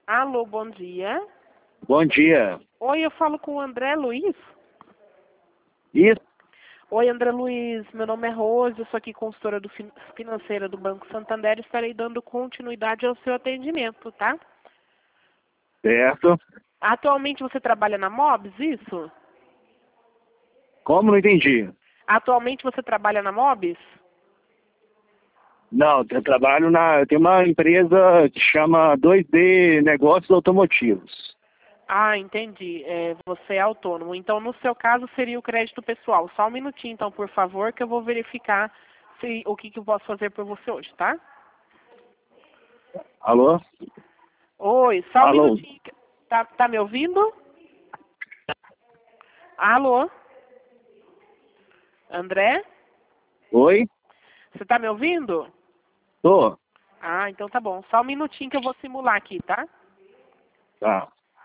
Alô, bom dia. Bom dia. Oi, eu falo com o André Luiz. Isso. Oi, André Luiz, meu nome é Rose, eu sou aqui consultora financeira do Banco Santander e estarei dando continuidade ao seu atendimento, tá? Certo. Atualmente você trabalha na Mobs, isso? Como? Não entendi. Atualmente você trabalha na Mobs? Não, eu tenho uma empresa que chama 2D Negócios Automotivos. Ah, entendi. Você é autônomo. Então, no seu caso, seria o crédito pessoal. Só um minutinho, então, por favor, que eu vou verificar o que eu posso fazer por você hoje, tá? Alô? Oi, só um Alô? minutinho. Tá me ouvindo? Alô? André? Oi? Você tá me ouvindo? Tô. Ah, então tá bom. Só um minutinho que eu vou simular aqui, tá? Tá.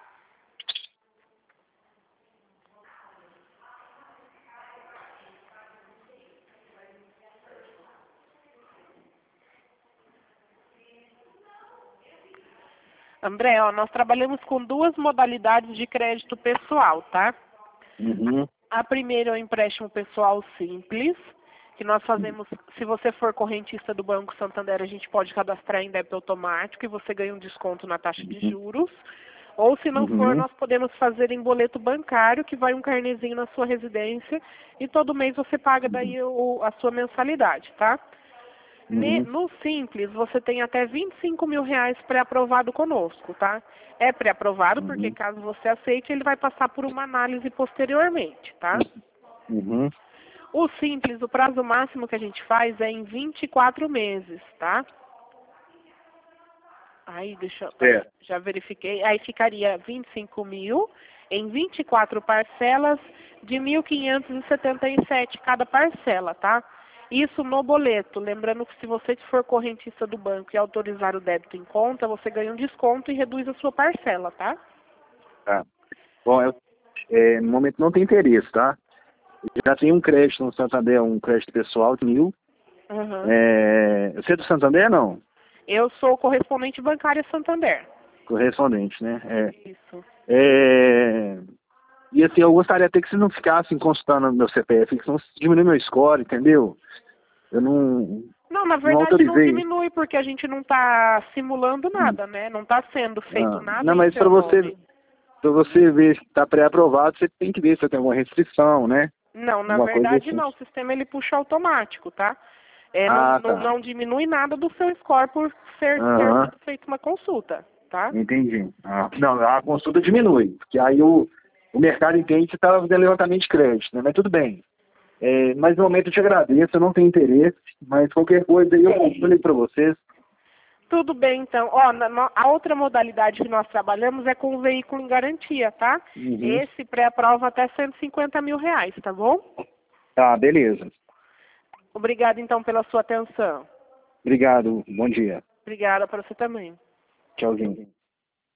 André, ó, nós trabalhamos com duas modalidades de crédito pessoal, tá? Uhum. A primeira é o empréstimo pessoal simples, que nós fazemos, se você for correntista do Banco Santander, a gente pode cadastrar em débito automático e você ganha um desconto na taxa de juros. Ou se não for, Uhum. nós podemos fazer em boleto bancário, que vai um carnezinho na sua residência e todo mês você paga daí a sua mensalidade, tá? Uhum. No Simples, você tem até R$ 25.000 pré-aprovado conosco, tá? É pré-aprovado porque Uhum. caso você aceite, ele vai passar por uma análise posteriormente, tá? Uhum. O Simples, o prazo máximo que a gente faz é em 24 meses, tá? Aí, Certo. já verifiquei. Aí ficaria 25 mil em 24 parcelas de 1.577 cada parcela, tá? Isso no boleto. Lembrando que se você for correntista do banco e autorizar o débito em conta, você ganha um desconto e reduz a sua parcela, tá? Tá. Bom, no momento não tem interesse, tá? Eu já tenho um crédito no Santander, um crédito pessoal de 1.000. Uhum. Você é do Santander, não? Eu sou correspondente bancária Santander. Correspondente, né? Isso. E assim, eu gostaria até que vocês não ficassem consultando meu CPF, que senão diminui meu score, entendeu? Eu Não, na não verdade não autorizei. diminui, porque a gente não está simulando Hum. nada, né? Não está sendo feito Ah, nada não, em mas seu nome. para você ver se está pré-aprovado, você tem que ver se tem alguma restrição, né? Não, na Alguma coisa verdade assim. não. O sistema ele puxa automático, tá? Ah, tá. Não diminui nada do seu score por ter Aham, sido feita uma consulta, tá? entendi. Não, a consulta diminui, porque aí o mercado entende que está fazendo levantamento de crédito, né? Mas tudo bem. Mas no momento eu te agradeço, eu não tenho interesse, mas qualquer coisa aí eu falei para vocês. Tudo bem, então. Ó, a outra modalidade que nós trabalhamos é com o veículo em garantia, tá? Uhum. Esse pré-aprova até R$ 150.000, tá bom? Tá, beleza. Obrigada, então, pela sua atenção. Obrigado, bom dia. Obrigada para você também. Tchauzinho.